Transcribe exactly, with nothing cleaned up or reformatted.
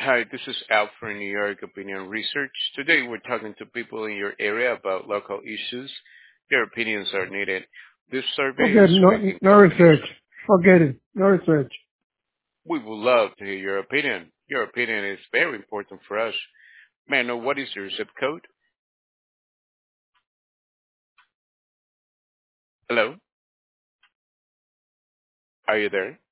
Hi, this is Al from New York Opinion Research. Today we're talking to people in your area about local issues. Your opinions are needed. This survey Forget is no making no research. Forget it. No research. We would love to hear your opinion. Your opinion is very important for us. May I know what is your zip code? Hello? Are you there?